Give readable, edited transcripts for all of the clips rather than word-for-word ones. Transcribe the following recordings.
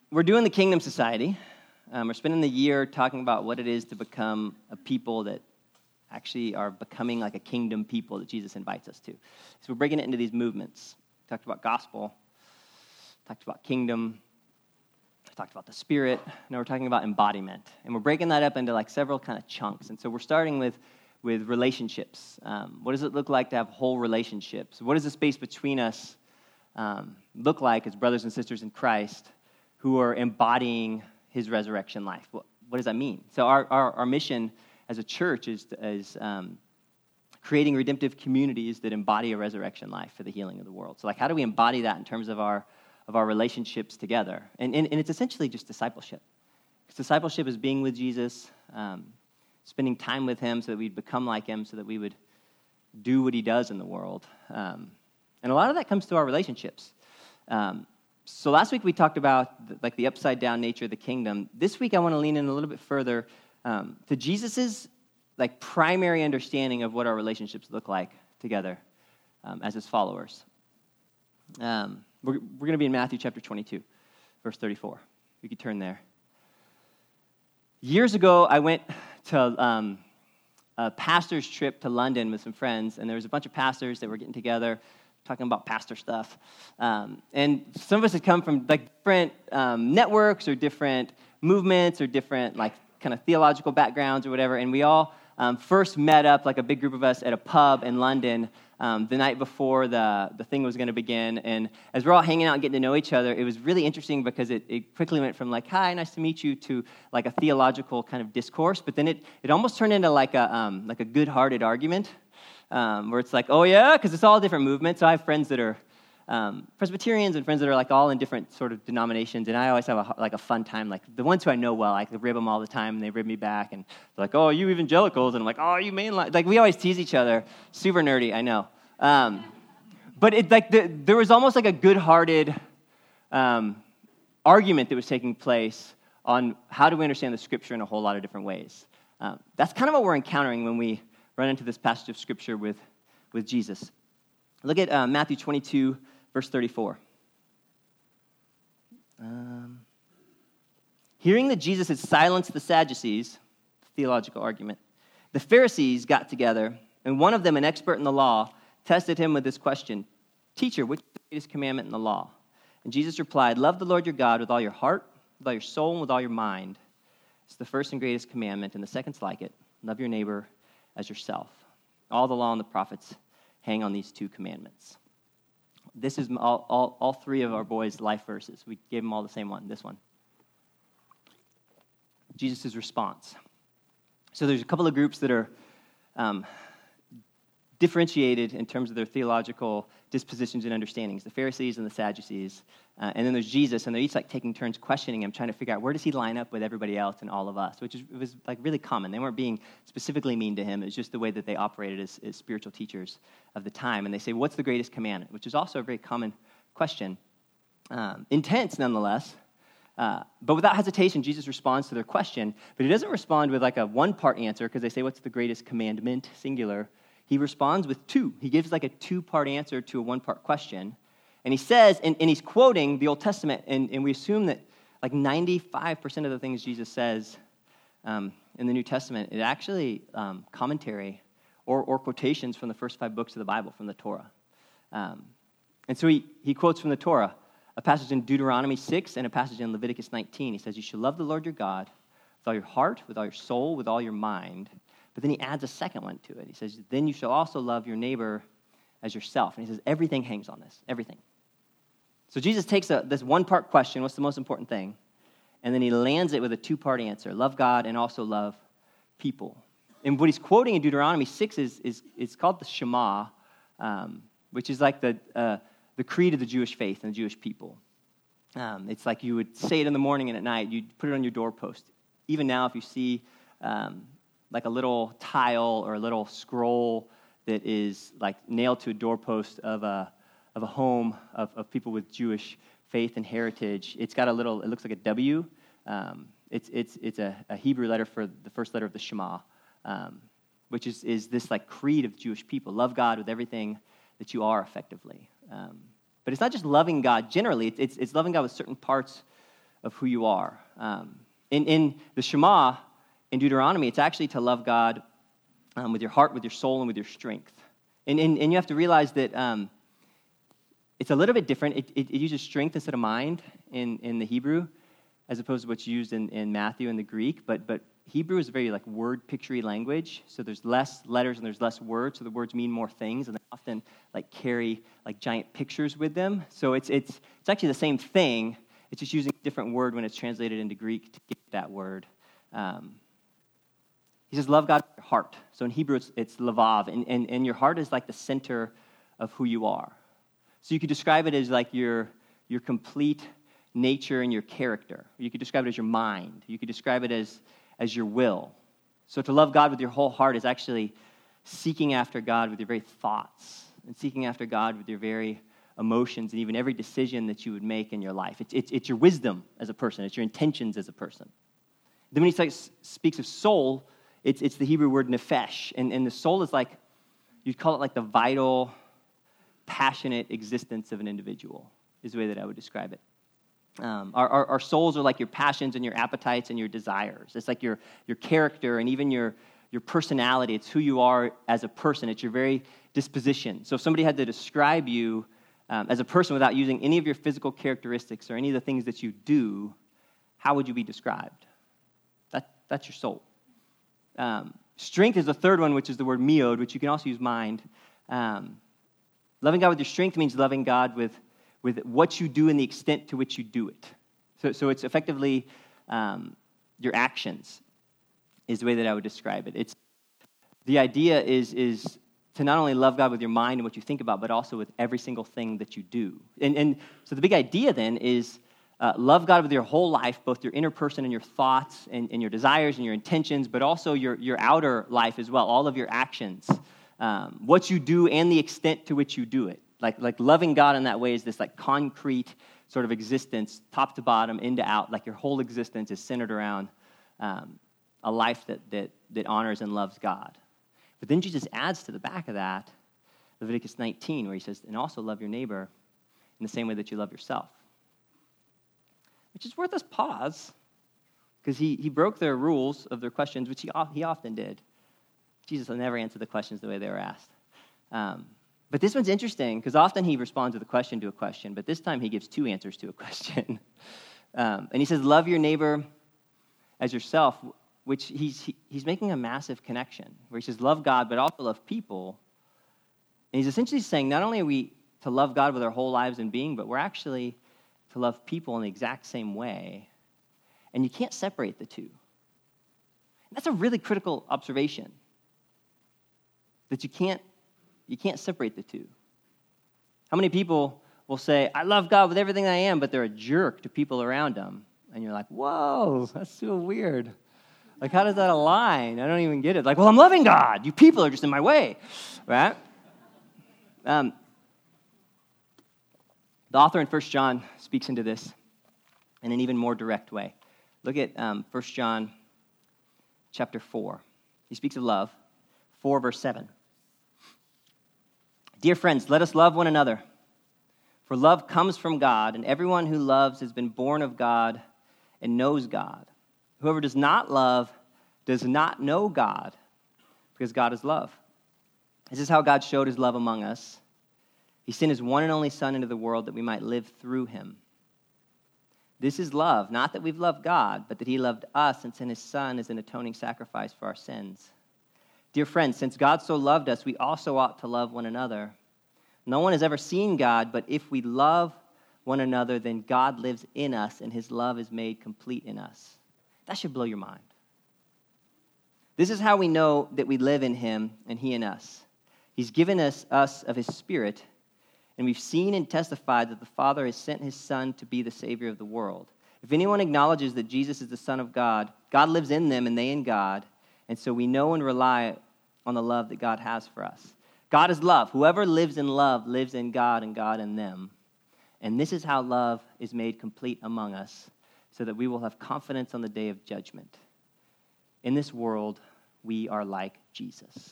We're doing the Kingdom Society. We're spending the year talking about what it is to become a people that actually are becoming like a kingdom people that Jesus invites us to. So we're breaking it into these movements. We talked about gospel, talked about kingdom, talked about the Spirit. Now we're talking about embodiment. And we're breaking that up into like several kind of chunks. And so we're starting with relationships. What does it look like to have whole relationships? What does the space between us look like as brothers and sisters in Christ who are embodying his resurrection life? What does that mean? So our mission as a church is creating redemptive communities that embody a resurrection life for the healing of the world. So like, how do we embody that in terms of our relationships together? And it's essentially just discipleship. Because discipleship is being with Jesus, spending time with him so that we'd become like him, so that we would do what he does in the world. And a lot of that comes through our relationships. So last week we talked about the upside down nature of the kingdom. This week I want to lean in a little bit further to Jesus's primary understanding of what our relationships look like together as his followers. We're going to be in Matthew chapter 22, verse 34. We could turn there. Years ago, I went to a pastor's trip to London with some friends, and there was a bunch of pastors that were getting together, talking about pastor stuff. And some of us had come from different networks or different movements or different kind of theological backgrounds or whatever, and we all first met up, a big group of us, at a pub in London the night before the thing was going to begin. And as we're all hanging out and getting to know each other, it was really interesting because it quickly went from hi, nice to meet you, to a theological kind of discourse, but then it almost turned into a good-hearted argument. Where it's oh yeah, because it's all different movements. So I have friends that are Presbyterians and friends that are all in different sort of denominations, and I always have a fun time. The ones who I know well, I rib them all the time, and they rib me back, and they're oh, you evangelicals, and I'm oh, you mainline. We always tease each other. Super nerdy, I know. But there was almost a good-hearted argument that was taking place on how do we understand the Scripture in a whole lot of different ways. That's kind of what we're encountering when we run into this passage of Scripture with Jesus. Look at Matthew 22, verse 34. Hearing that Jesus had silenced the Sadducees, theological argument, the Pharisees got together, and one of them, an expert in the law, tested him with this question: "Teacher, which is the greatest commandment in the law?" And Jesus replied, "Love the Lord your God with all your heart, with all your soul, and with all your mind. It's the first and greatest commandment, and the second's like it: love your neighbor as yourself. All the law and the prophets hang on these two commandments." This is all three of our boys' life verses. We gave them all the same one, this one. Jesus' response. So there's a couple of groups that are differentiated in terms of their theological dispositions and understandings, the Pharisees and the Sadducees. And then there's Jesus, and they're each taking turns questioning him, trying to figure out where does he line up with everybody else and all of us, which was really common. They weren't being specifically mean to him. It's just the way that they operated as spiritual teachers of the time. And they say, what's the greatest commandment? Which is also a very common question. Intense, nonetheless. But without hesitation, Jesus responds to their question. But he doesn't respond with a one-part answer, because they say, what's the greatest commandment, singular. He responds with two. He gives a two-part answer to a one-part question. And he says, and he's quoting the Old Testament, and we assume that 95% of the things Jesus says in the New Testament is actually commentary or quotations from the first 5 books of the Bible, from the Torah. And so he quotes from the Torah, a passage in Deuteronomy 6 and a passage in Leviticus 19. He says, you should love the Lord your God with all your heart, with all your soul, with all your mind. But then he adds a second one to it. He says, then you shall also love your neighbor as yourself. And he says, everything hangs on this, everything. So Jesus takes this one-part question, what's the most important thing? And then he lands it with a two-part answer, love God and also love people. And what he's quoting in Deuteronomy 6 is called the Shema, which is the creed of the Jewish faith and the Jewish people. It's you would say it in the morning and at night. You'd put it on your doorpost. Even now, if you see a little tile or a little scroll that is nailed to a doorpost of a home of people with Jewish faith and heritage, it's got it looks like a W. It's a Hebrew letter for the first letter of the Shema, which is this creed of Jewish people. Love God with everything that you are, effectively. But it's not just loving God generally. It's loving God with certain parts of who you are. In the Shema, in Deuteronomy, it's actually to love God with your heart, with your soul, and with your strength. And you have to realize that it's a little bit different. It uses strength instead of mind in the Hebrew, as opposed to what's used in Matthew and the Greek. But Hebrew is a very word picture-y language, so there's less letters and there's less words, so the words mean more things, and they often carry giant pictures with them. So it's actually the same thing. It's just using a different word when it's translated into Greek to get that word. He says, love God with your heart. So in Hebrew, it's lavav, and your heart is the center of who you are. So you could describe it as your complete nature and your character. You could describe it as your mind. You could describe it as your will. So to love God with your whole heart is actually seeking after God with your very thoughts and seeking after God with your very emotions and even every decision that you would make in your life. It's your wisdom as a person. It's your intentions as a person. Then when he speaks of soul, it's the Hebrew word nefesh. And the soul is you'd call it the vital, passionate existence of an individual is the way that I would describe it. Our souls are like your passions and your appetites and your desires. It's like your character and even your personality. It's who you are as a person. It's your very disposition. So if somebody had to describe you as a person without using any of your physical characteristics or any of the things that you do, how would you be described? That's your soul. Strength is the third one, which is the word miod, which you can also use mind. Loving God with your strength means loving God with what you do and the extent to which you do it. So it's effectively your actions is the way that I would describe it. The idea is to not only love God with your mind and what you think about, but also with every single thing that you do. And so the big idea then is love God with your whole life, both your inner person and your thoughts and your desires and your intentions, but also your outer life as well, all of your actions, what you do and the extent to which you do it. Like loving God in that way is this concrete sort of existence, top to bottom, in to out. Your whole existence is centered around a life that honors and loves God. But then Jesus adds to the back of that Leviticus 19, where he says, and also love your neighbor in the same way that you love yourself. Which is worth us pause, because he broke their rules of their questions, which he often did. Jesus will never answer the questions the way they were asked. But this one's interesting, because often he responds with a question, but this time he gives two answers to a question. And he says, love your neighbor as yourself, which he's making a massive connection, where he says, love God, but also love people. And he's essentially saying, not only are we to love God with our whole lives and being, but we're actually to love people in the exact same way. And you can't separate the two. And that's a really critical observation, that you can't separate the two. How many people will say, I love God with everything I am, but they're a jerk to people around them? And you're like, whoa, that's so weird. How does that align? I don't even get it. Well, I'm loving God. You people are just in my way, right? The author in 1 John speaks into this in an even more direct way. Look at 1 John chapter 4. He speaks of love. 4 verse 7. Dear friends, let us love one another, for love comes from God, and everyone who loves has been born of God and knows God. Whoever does not love does not know God, because God is love. This is how God showed his love among us. He sent his one and only Son into the world that we might live through him. This is love, not that we've loved God, but that he loved us and sent his Son as an atoning sacrifice for our sins. Dear friends, since God so loved us, we also ought to love one another. No one has ever seen God, but if we love one another, then God lives in us, and his love is made complete in us. That should blow your mind. This is how we know that we live in him and he in us. He's given us of his Spirit, and we've seen and testified that the Father has sent his Son to be the Savior of the world. If anyone acknowledges that Jesus is the Son of God, God lives in them and they in God, and so we know and rely on the love that God has for us. God is love. Whoever lives in love lives in God and God in them. And this is how love is made complete among us, so that we will have confidence on the day of judgment. In this world, we are like Jesus.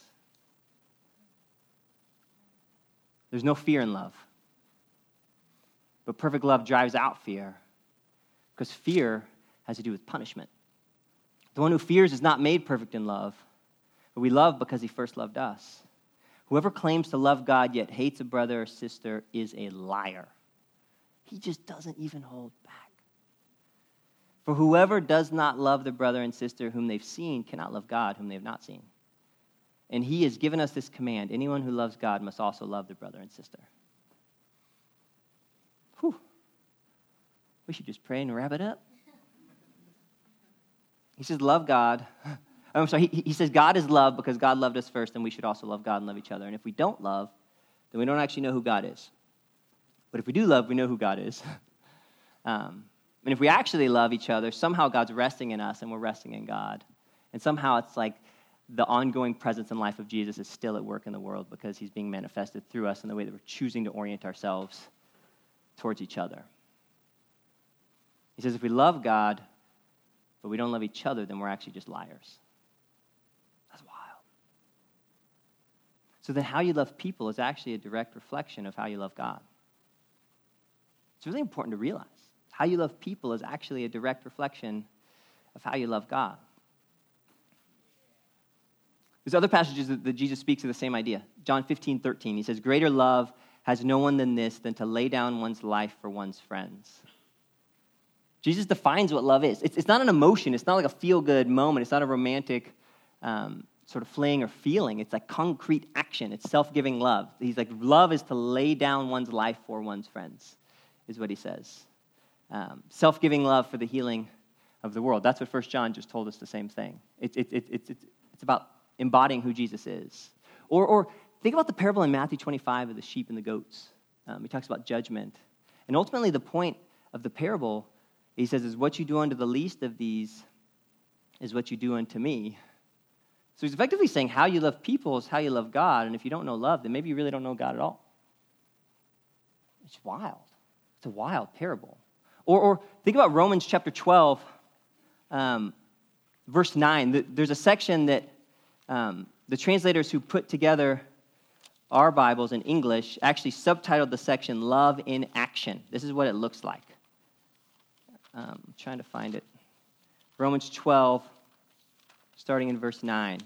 There's no fear in love. But perfect love drives out fear, because fear has to do with punishment. The one who fears is not made perfect in love, but we love because he first loved us. Whoever claims to love God yet hates a brother or sister is a liar. He just doesn't even hold back. For whoever does not love the brother and sister whom they've seen cannot love God whom they have not seen. And he has given us this command: anyone who loves God must also love their brother and sister. Whew. We should just pray and wrap it up. He says, love God. I'm sorry, he says God is love because God loved us first, and we should also love God and love each other. And if we don't love, then we don't actually know who God is. But if we do love, we know who God is. And if we actually love each other, somehow God's resting in us and we're resting in God. And somehow it's like the ongoing presence and life of Jesus is still at work in the world because he's being manifested through us in the way that we're choosing to orient ourselves towards each other. He says if we love God, but we don't love each other, then we're actually just liars. That's wild. So then how you love people is actually a direct reflection of how you love God. It's really important to realize. How you love people is actually a direct reflection of how you love God. There's other passages that Jesus speaks of the same idea. John 15:13, he says, greater love has no one than this, than to lay down one's life for one's friends. Jesus defines what love is. It's not an emotion. It's not like a feel-good moment. It's not a romantic sort of fling or feeling. It's like concrete action. It's self-giving love. He's like, love is to lay down one's life for one's friends, is what he says. Self-giving love for the healing of the world. That's what 1 John just told us the same thing. It's about embodying who Jesus is. Or think about the parable in Matthew 25 of the sheep and the goats. He talks about judgment. And ultimately the point of the parable, he says, is what you do unto the least of these is what you do unto me. So he's effectively saying how you love people is how you love God. And if you don't know love, then maybe you really don't know God at all. It's wild. It's a wild parable. Or think about Romans chapter 12, verse 9. There's a section that the translators who put together our Bibles in English actually subtitled the section, Love in Action. This is what it looks like. I'm trying to find it. Romans 12, starting in verse 9.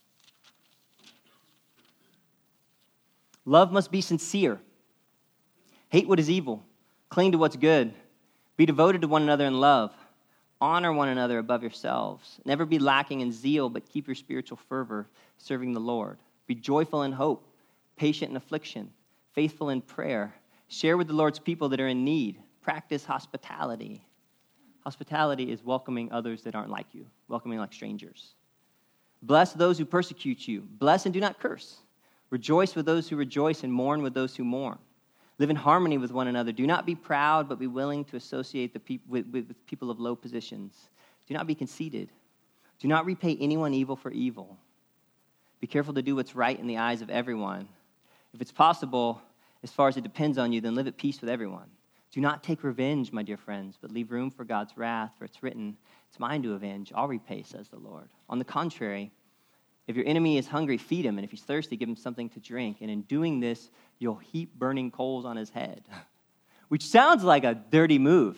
Love must be sincere. Hate what is evil. Cling to what's good. Be devoted to one another in love. Honor one another above yourselves. Never be lacking in zeal, but keep your spiritual fervor serving the Lord. Be joyful in hope, patient in affliction, faithful in prayer. Share with the Lord's people that are in need. Practice hospitality. Hospitality is welcoming others that aren't like you, welcoming like strangers. Bless those who persecute you. Bless and do not curse. Rejoice with those who rejoice and mourn with those who mourn. Live in harmony with one another. Do not be proud, but be willing to associate with people of low positions. Do not be conceited. Do not repay anyone evil for evil. Be careful to do what's right in the eyes of everyone. If it's possible, as far as it depends on you, then live at peace with everyone. Do not take revenge, my dear friends, but leave room for God's wrath, for it's written, it's mine to avenge. I'll repay, says the Lord. On the contrary, if your enemy is hungry, feed him, and if he's thirsty, give him something to drink. And in doing this, you'll heap burning coals on his head, which sounds like a dirty move.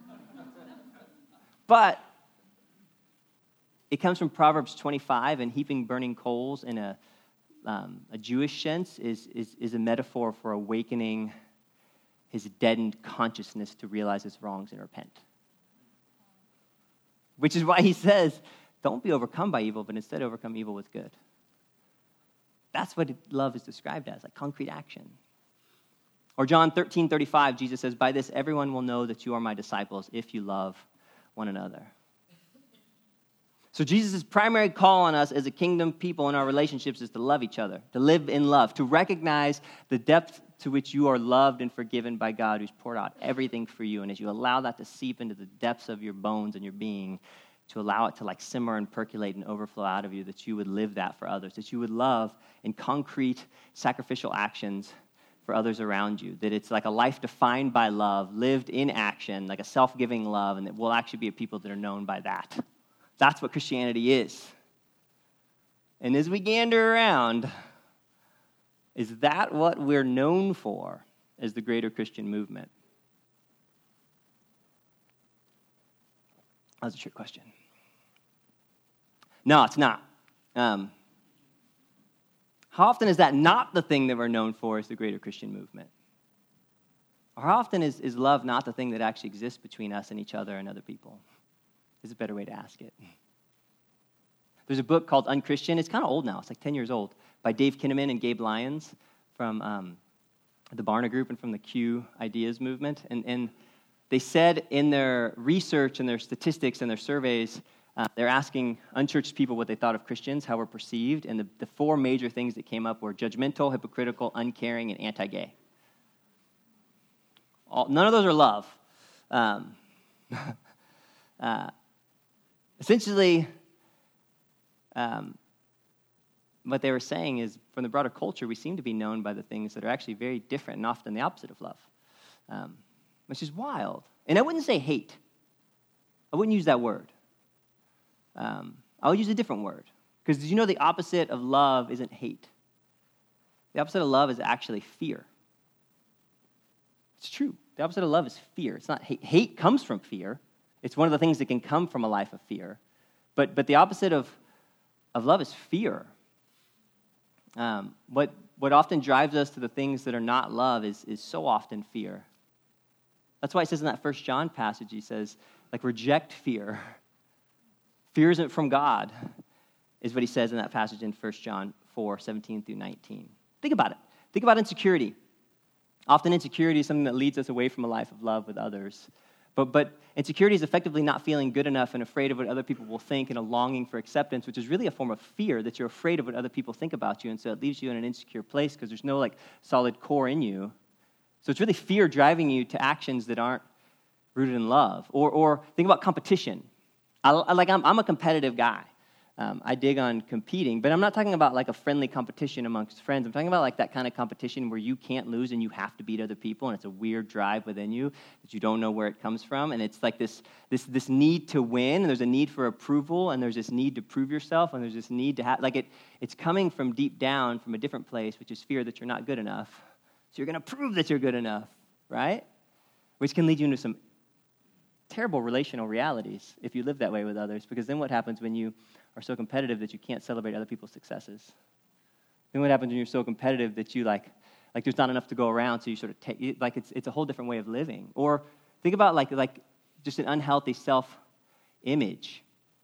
But it comes from Proverbs 25, and heaping burning coals in a Jewish sense is a metaphor for awakening his deadened consciousness to realize his wrongs and repent. Which is why he says, don't be overcome by evil, but instead overcome evil with good. That's what love is described as, like concrete action. Or John 13:35, Jesus says, by this everyone will know that you are my disciples if you love one another. So Jesus' primary call on us as a kingdom people in our relationships is to love each other, to live in love, to recognize the depth to which you are loved and forgiven by God who's poured out everything for you. And as you allow that to seep into the depths of your bones and your being, to allow it to like simmer and percolate and overflow out of you, that you would live that for others, that you would love in concrete sacrificial actions for others around you, that it's like a life defined by love, lived in action, like a self-giving love, and that we'll actually be a people that are known by that. That's what Christianity is. And as we gander around, is that what we're known for as the greater Christian movement? That was a trick question. No, it's not. How often is that not the thing that we're known for as the greater Christian movement? Or how often is love not the thing that actually exists between us and each other and other people? Is a better way to ask it. There's a book called Unchristian. It's kind of old now. It's like 10 years old, by Dave Kinnaman and Gabe Lyons from the Barna Group and from the Q Ideas movement. And they said in their research and their statistics and their surveys, they're asking unchurched people what they thought of Christians, how we're perceived, and the four major things that came up were judgmental, hypocritical, uncaring, and anti-gay. None of those are love. Essentially, what they were saying is, from the broader culture, we seem to be known by the things that are actually very different and often the opposite of love, which is wild. And I wouldn't say hate. I wouldn't use that word. I would use a different word. Because did you know the opposite of love isn't hate? The opposite of love is actually fear. It's true. The opposite of love is fear. It's not hate. Hate comes from fear. It's one of the things that can come from a life of fear. But the opposite of love is fear. What often drives us to the things that are not love is so often fear. That's why it says in that 1 John passage, he says, reject fear. Fear isn't from God, is what he says in that passage in 1 John 4, 17 through 19. Think about it. Think about insecurity. Often insecurity is something that leads us away from a life of love with others. But insecurity is effectively not feeling good enough and afraid of what other people will think and a longing for acceptance, which is really a form of fear, that you're afraid of what other people think about you, and so it leaves you in an insecure place because there's no solid core in you. So it's really fear driving you to actions that aren't rooted in love. Or think about competition. I'm a competitive guy. I dig on competing, but I'm not talking about a friendly competition amongst friends. I'm talking about that kind of competition where you can't lose and you have to beat other people, and it's a weird drive within you that you don't know where it comes from, and it's this need to win, and there's a need for approval, and there's this need to prove yourself, and there's this need to have it's coming from deep down from a different place, which is fear that you're not good enough. So you're going to prove that you're good enough, right? Which can lead you into some terrible relational realities if you live that way with others, because then what happens when you are so competitive that you can't celebrate other people's successes? Then what happens when you're so competitive that you there's not enough to go around, so you sort of take it's a whole different way of living? Or think about just an unhealthy self-image.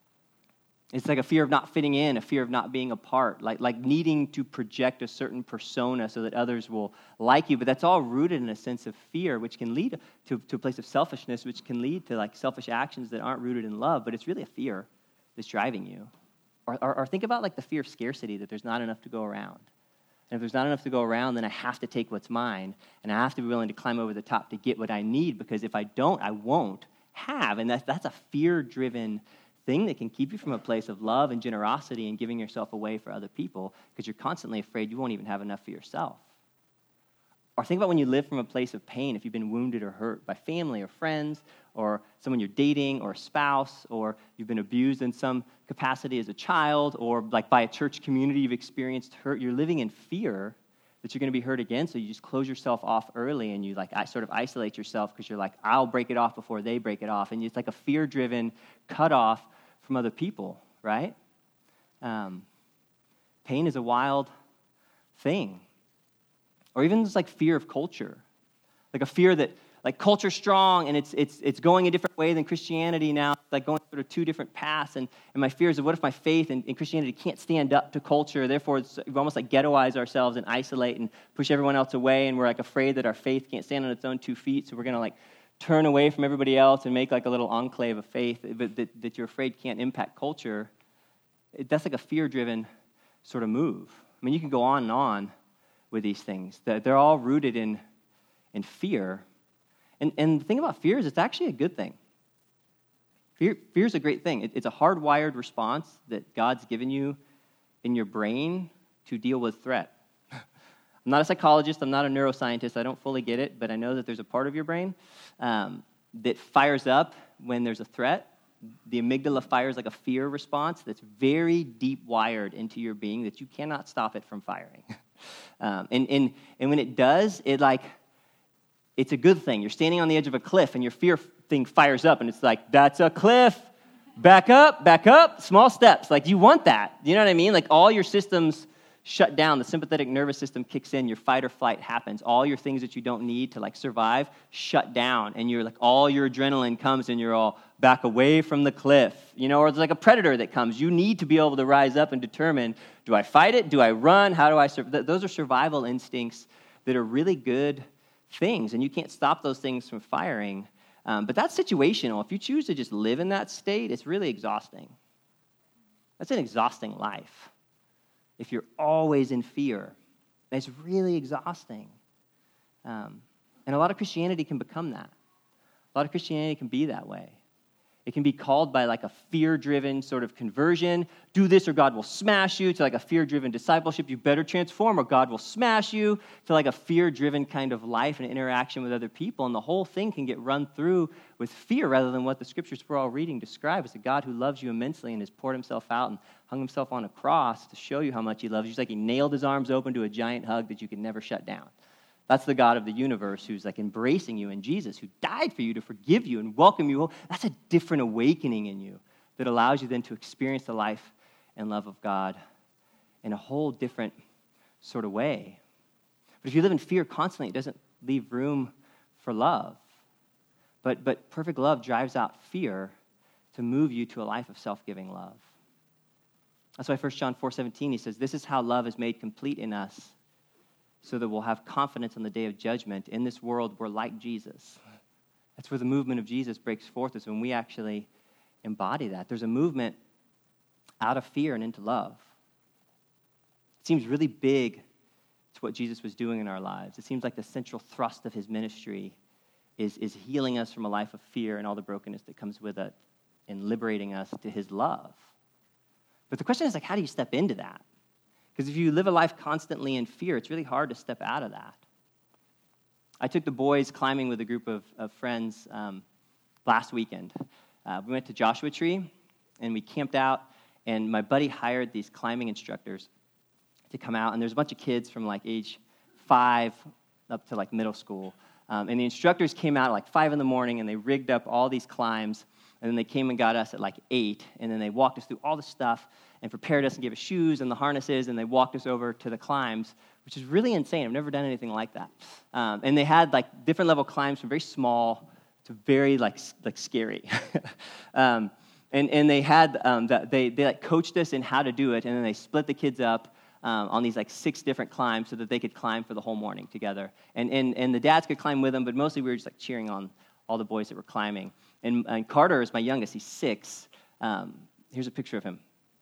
It's a fear of not fitting in, a fear of not being a part, like needing to project a certain persona so that others will like you. But that's all rooted in a sense of fear, which can lead to a place of selfishness, which can lead to selfish actions that aren't rooted in love. But it's really a fear that's driving you. Or think about the fear of scarcity, that there's not enough to go around. And if there's not enough to go around, then I have to take what's mine, and I have to be willing to climb over the top to get what I need, because if I don't, I won't have. And that's a fear-driven thing that can keep you from a place of love and generosity and giving yourself away for other people, because you're constantly afraid you won't even have enough for yourself. Or think about when you live from a place of pain, if you've been wounded or hurt by family or friends or someone you're dating or a spouse, or you've been abused in some capacity as a child, or by a church community you've experienced hurt. You're living in fear that you're going to be hurt again, so you just close yourself off early, and you sort of isolate yourself because you're I'll break it off before they break it off. And it's a fear-driven cutoff from other people, right? Pain is a wild thing. Or even just fear of culture. A fear that culture's strong and it's going a different way than Christianity now. It's going sort of two different paths. And my fear is, what if my faith and Christianity can't stand up to culture? Therefore, we almost ghettoize ourselves and isolate and push everyone else away. And we're afraid that our faith can't stand on its own 2 feet. So we're going to turn away from everybody else and make a little enclave of faith that you're afraid can't impact culture. That's a fear-driven sort of move. I mean, you can go on and on with these things. They're all rooted in fear. And the thing about fear is it's actually a good thing. Fear is a great thing. It's a hardwired response that God's given you in your brain to deal with threat. I'm not a psychologist. I'm not a neuroscientist. I don't fully get it, but I know that there's a part of your brain that fires up when there's a threat. The amygdala fires a fear response that's very deep wired into your being that you cannot stop it from firing. And when it does, it's a good thing. You're standing on the edge of a cliff, and your fear thing fires up, and it's that's a cliff. back up, small steps. Like, you want that. You know what I mean? Like, all your systems shut down. The sympathetic nervous system kicks in. Your fight or flight happens. All your things that you don't need to, like, survive shut down. And you're, like, all your adrenaline comes and you're all back away from the cliff. You know, or it's like a predator that comes. You need to be able to rise up and determine, do I fight it? Do I run? How do I survive? Those are survival instincts that are really good things. And you can't stop those things from firing. But that's situational. If you choose to just live in that state, it's really exhausting. That's an exhausting life. If you're always in fear, it's really exhausting. And a lot of Christianity can become that. A lot of Christianity can be that way. It can be called by like a fear-driven sort of conversion. Do this or God will smash you, to like a fear-driven discipleship. You better transform or God will smash you, to like a fear-driven kind of life and interaction with other people. And the whole thing can get run through with fear rather than what the scriptures we're all reading describe as a God who loves you immensely and has poured himself out and hung himself on a cross to show you how much he loves you. It's like he nailed his arms open to a giant hug that you could never shut down. That's the God of the universe who's like embracing you in Jesus, who died for you to forgive you and welcome you home. That's a different awakening in you that allows you then to experience the life and love of God in a whole different sort of way. But if you live in fear constantly, it doesn't leave room for love. But perfect love drives out fear to move you to a life of self-giving love. That's why 1 John 4:17, he says, this is how love is made complete in us, so that we'll have confidence on the day of judgment. In this world, we're like Jesus. That's where the movement of Jesus breaks forth, is when we actually embody that. There's a movement out of fear and into love. It seems really big to what Jesus was doing in our lives. It seems like the central thrust of his ministry is healing us from a life of fear and all the brokenness that comes with it and liberating us to his love. But the question is, like, how do you step into that? Because if you live a life constantly in fear, it's really hard to step out of that. I took the boys climbing with a group of friends last weekend. We went to Joshua Tree, and we camped out, and my buddy hired these climbing instructors to come out, and there's a bunch of kids from like age 5 up to like middle school. And the instructors came out at like 5 in the morning, and they rigged up all these climbs, and then they came and got us at like 8, and then they walked us through all the stuff and prepared us and gave us shoes and the harnesses, and they walked us over to the climbs, which is really insane. I've never done anything like that. And they had like different level climbs from very small to very like scary. And they had they like coached us in how to do it, and then they split the kids up on these like 6 different climbs so that they could climb for the whole morning together. And the dads could climb with them, but mostly we were just like cheering on all the boys that were climbing. And Carter is my youngest. He's 6. Here's a picture of him.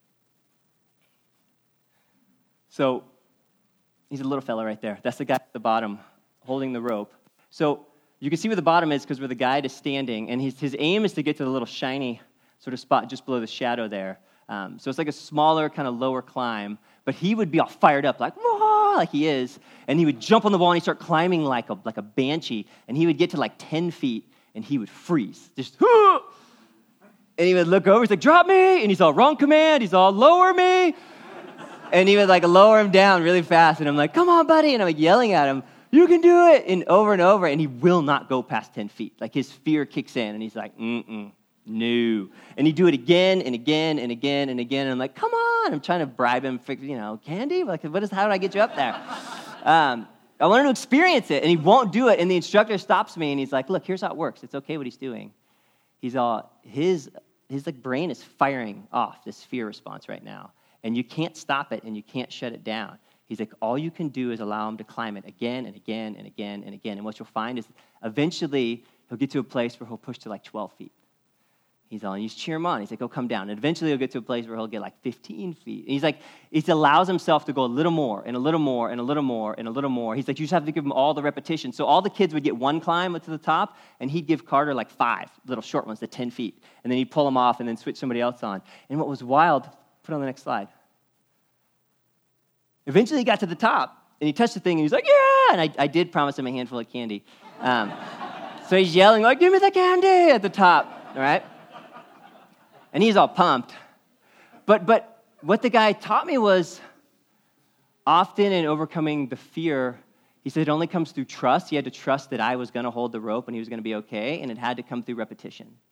So he's a little fella right there. That's the guy at the bottom holding the rope. So you can see where the bottom is because where the guide is standing, and his aim is to get to the little shiny sort of spot just below the shadow there. So it's like a smaller, kind of lower climb, but he would be all fired up, like, whoa, like he is, and he would jump on the wall and he'd start climbing like a banshee, and he would get to like 10 feet, and he would freeze, just, and he would look over, he's like, drop me, and he's all, wrong command, he's all, lower me, and he would like lower him down really fast, and I'm like, come on, buddy, and I'm like yelling at him, you can do it, and over, and he will not go past 10 feet. Like his fear kicks in, and he's like, no. And he'd do it again and again and again and again, and I'm like, come on, I'm trying to bribe him for, candy? Like, how do I get you up there? I want him to experience it, and he won't do it, and the instructor stops me, and he's like, look, here's how it works. It's okay what he's doing. He's all, his like brain is firing off this fear response right now, and you can't stop it, and you can't shut it down. He's like, all you can do is allow him to climb it again and again and again and again, and what you'll find is eventually he'll get to a place where he'll push to like 12 feet. He's all, and you just cheer him on. He's like, oh, come down. And eventually he'll get to a place where he'll get like 15 feet. And he's like, he allows himself to go a little more and a little more and a little more and a little more. He's like, you just have to give him all the repetition. So all the kids would get one climb up to the top, and he'd give Carter like 5 little short ones to 10 feet. And then he'd pull them off and then switch somebody else on. And what was wild, put on the next slide. Eventually he got to the top, and he touched the thing, and he's like, yeah! And I did promise him a handful of candy. So he's yelling, like, give me the candy at the top, all right? And he's all pumped. But what the guy taught me was often in overcoming the fear, he said it only comes through trust. He had to trust that I was going to hold the rope and he was going to be okay, and it had to come through repetition. You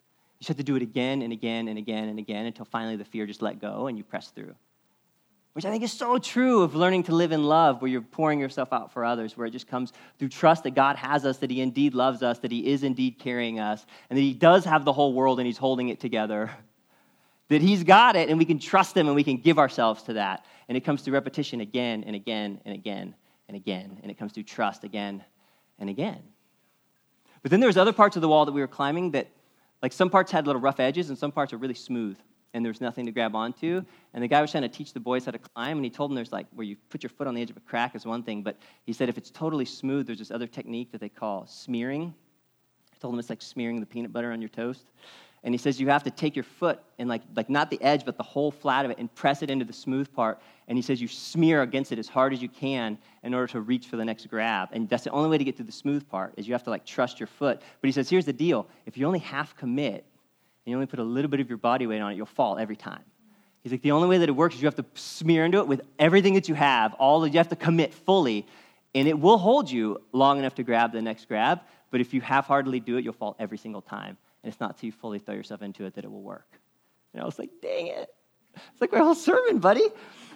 just have to do it again and again and again and again until finally the fear just let go and you press through. Which I think is so true of learning to live in love, where you're pouring yourself out for others, where it just comes through trust that God has us, that he indeed loves us, that he is indeed carrying us, and that he does have the whole world and he's holding it together, that he's got it and we can trust him and we can give ourselves to that. And it comes through repetition again and again and again and again, and it comes through trust again and again. But then there's other parts of the wall that we were climbing that, like, some parts had little rough edges and some parts are really smooth, and there's nothing to grab onto. And the guy was trying to teach the boys how to climb, and he told them there's, like, where you put your foot on the edge of a crack is one thing, but he said if it's totally smooth, there's this other technique that they call smearing. I told him it's like smearing the peanut butter on your toast. And he says you have to take your foot and, like not the edge, but the whole flat of it, and press it into the smooth part. And he says you smear against it as hard as you can in order to reach for the next grab. And that's the only way to get to the smooth part, is you have to, like, trust your foot. But he says, here's the deal. If you only half commit, and you only put a little bit of your body weight on it, you'll fall every time. He's like, the only way that it works is you have to smear into it with everything that you have. You have to commit fully, and it will hold you long enough to grab the next grab. But if you half-heartedly do it, you'll fall every single time. And it's not until you fully throw yourself into it that it will work. And I was like, dang it. It's like my whole sermon, buddy.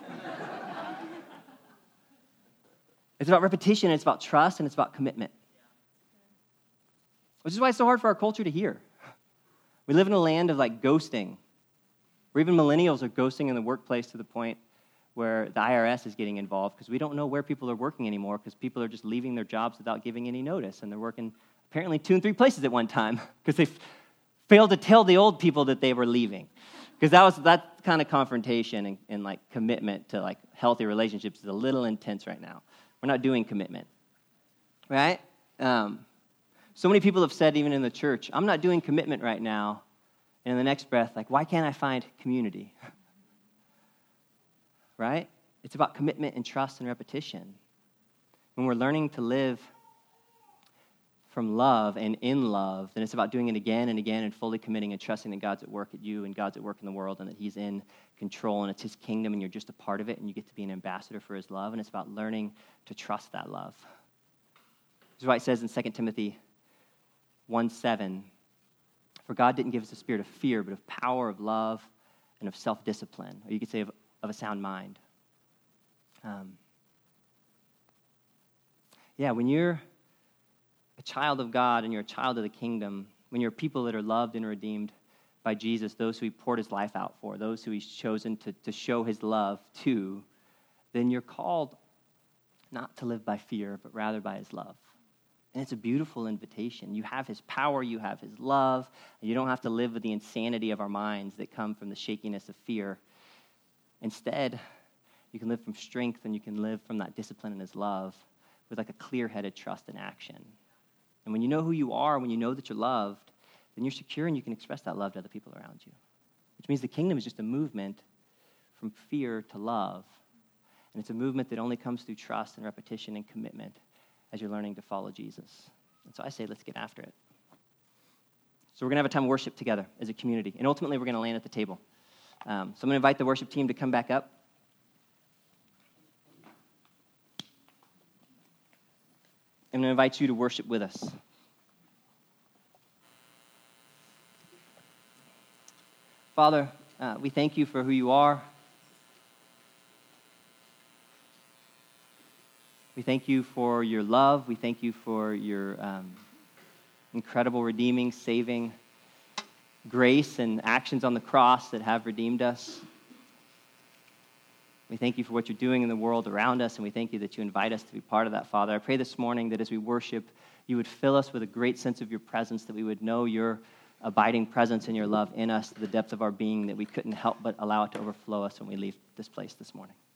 It's about repetition, it's about trust, and it's about commitment. Which is why it's so hard for our culture to hear. We live in a land of, like, ghosting, where even millennials are ghosting in the workplace to the point where the IRS is getting involved because we don't know where people are working anymore, because people are just leaving their jobs without giving any notice, and they're working apparently 2 and 3 places at one time because they failed to tell the old people that they were leaving. Because that kind of confrontation and like commitment to, like, healthy relationships is a little intense right now. We're not doing commitment, right? So many people have said, even in the church, I'm not doing commitment right now. And in the next breath, like, why can't I find community? Right? It's about commitment and trust and repetition. When we're learning to live from love and in love, then it's about doing it again and again and fully committing and trusting that God's at work at you and God's at work in the world and that he's in control and it's his kingdom and you're just a part of it and you get to be an ambassador for his love, and it's about learning to trust that love. This is why it says in 2 Timothy 1:7, for God didn't give us a spirit of fear, but of power, of love, and of self-discipline, or you could say of a sound mind. When you're a child of God and you're a child of the kingdom, when you're people that are loved and redeemed by Jesus, those who he poured his life out for, those who he's chosen to show his love to, then you're called not to live by fear, but rather by his love. And it's a beautiful invitation. You have his power, you have his love, and you don't have to live with the insanity of our minds that come from the shakiness of fear. Instead, you can live from strength and you can live from that discipline and his love with, like, a clear-headed trust in action. And when you know who you are, when you know that you're loved, then you're secure and you can express that love to other people around you. Which means the kingdom is just a movement from fear to love. And it's a movement that only comes through trust and repetition and commitment as you're learning to follow Jesus. And so I say, let's get after it. So we're going to have a time of worship together as a community. And ultimately, we're going to land at the table. So I'm going to invite the worship team to come back up. I'm going to invite you to worship with us. Father, we thank you for who you are. We thank you for your love. We thank you for your incredible redeeming, saving grace and actions on the cross that have redeemed us. We thank you for what you're doing in the world around us, and we thank you that you invite us to be part of that, Father. I pray this morning that as we worship, you would fill us with a great sense of your presence, that we would know your abiding presence and your love in us to the depth of our being, that we couldn't help but allow it to overflow us when we leave this place this morning.